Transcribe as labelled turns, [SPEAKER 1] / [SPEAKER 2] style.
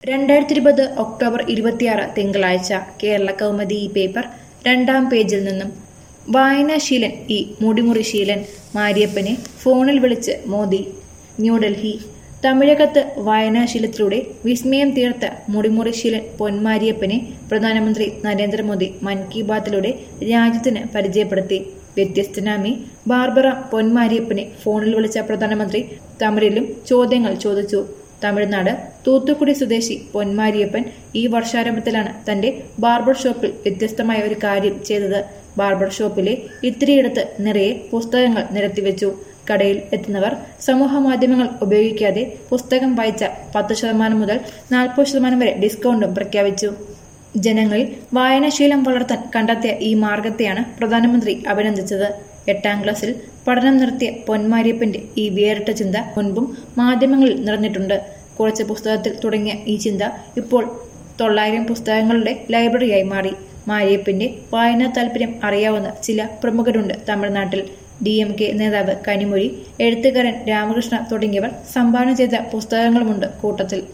[SPEAKER 1] 2020 October 26 തിങ്കളാഴ്ച കേരള കൗമുദി ഈ paper രണ്ടാം പേജിൽ നിന്നും വായനാശീലൻ മുടിമുറിശീലൻ മാരിയപ്പനെ ഫോണിൽ വിളിച്ച് മോദി. ന്യൂഡൽഹി. തമിഴകത്ത് വായനാശീലത്തിലൂടെ വിസ്മയം തീർത്ത മുടിമുറിശീലൻ പൊന്മാരിയപ്പനെ പ്രധാനമന്ത്രി നരേന്ദ്രമോദി മൻ കി ബാത്തിലൂടെ രാജ്യത്തിന് പരിചയപ്പെടുത്തി. വ്യത്യസ്തനാമി ബാർബറ പൊന്മാരിയപ്പനെ ഫോണിൽ വിളിച്ച പ്രധാനമന്ത്രി തമിഴിലും ചോദ്യങ്ങൾ ചോദിച്ചു. തമിഴ്നാട് തൂത്തുക്കുടി സ്വദേശി പൊന്മാരിയപ്പൻ ഈ വർഷാരംഭത്തിലാണ് തന്റെ ബാർബർ ഷോപ്പിൽ വ്യത്യസ്തമായ ഒരു കാര്യം ചെയ്തത്. ബാർബർ ഷോപ്പിലെ ഇത്തിരിയിടത്ത് നിറയെ പുസ്തകങ്ങൾ നിരത്തിവെച്ചു. കടയിൽ എത്തുന്നവർ സമൂഹ മാധ്യമങ്ങൾ ഉപയോഗിക്കാതെ പുസ്തകം വായിച്ച 10% മുതൽ 40% വരെ ഡിസ്കൗണ്ടും പ്രഖ്യാപിച്ചു. ജനങ്ങളിൽ വായനാശീലം വളർത്താൻ കണ്ടെത്തിയ ഈ മാർഗത്തെയാണ് പ്രധാനമന്ത്രി അഭിനന്ദിച്ചത്. 8ാം ക്ലാസ്സിൽ പഠനം നിർത്തിയ പൊന്മാരിയപ്പന്റെ ഈ വേറിട്ട ചിന്ത മുൻപും മാധ്യമങ്ങളിൽ നിറഞ്ഞിട്ടുണ്ട്. കുറച്ച് പുസ്തകത്തിൽ തുടങ്ങിയ ഈ ചിന്ത ഇപ്പോൾ 900 പുസ്തകങ്ങളുടെ ലൈബ്രറിയായി മാറി. മാരിയപ്പന്റെ വായനാ താല്പര്യം അറിയാവുന്ന ചില പ്രമുഖരുണ്ട് തമിഴ്നാട്ടിൽ. DMK നേതാവ് കനിമൊഴി, എഴുത്തുകാരൻ രാമകൃഷ്ണ തുടങ്ങിയവർ സംഭാവന ചെയ്ത പുസ്തകങ്ങളുമുണ്ട് കൂട്ടത്തിൽ.